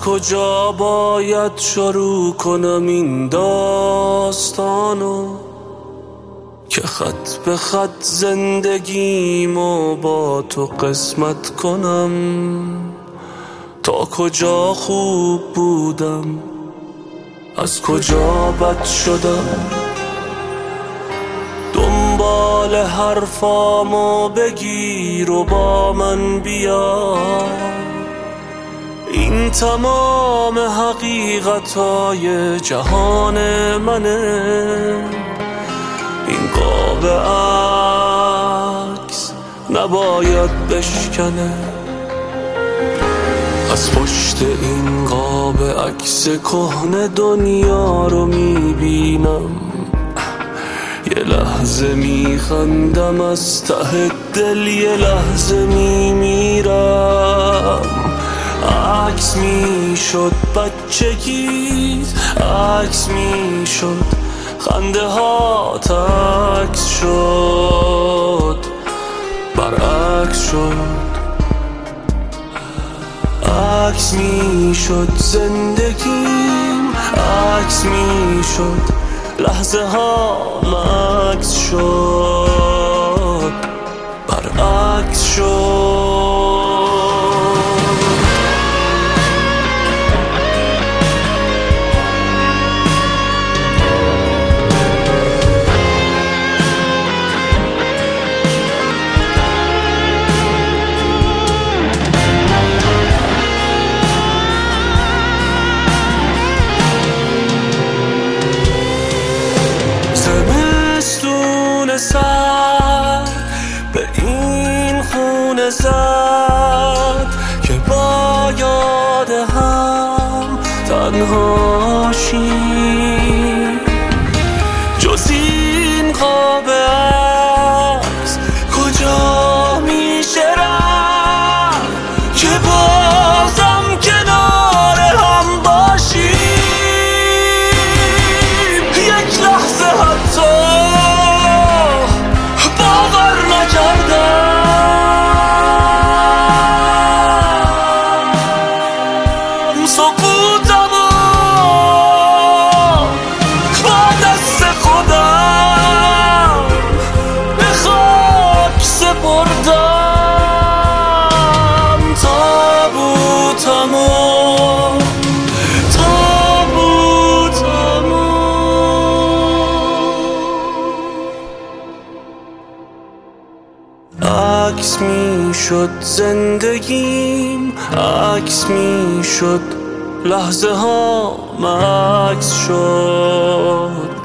کجا باید شروع کنم این داستانو که خط به خط زندگیمو با تو قسمت کنم؟ تا کجا خوب بودم، از کجا بد شدم؟ دنبال حرفامو بگیر و با من بیا، این تمام حقیقتای جهان منه. این قاب عکس نباید بشکنه، از پشت این قاب عکس کهنه دنیا رو میبینم. یه لحظه میخندم از ته دل، یه لحظه میمیرم. عکس میشد بچگیت، عکس میشد خنده ها، عکس شد برعکس شد. عکس میشد زندگیم، عکس میشد لحظه ها، عکس شد برعکس شد. زمستون به این خونه زد که با یاد هم تنها شیم. جز این قاب عکس کجا میشه رفت که بازم کنار هم باشیم؟ یک لحظه حتی سکوتمو با دست خودم به خاک سپردم. تابوتمو عکس میشد زندگیم، عکس میشد لحظه ها، عکس شد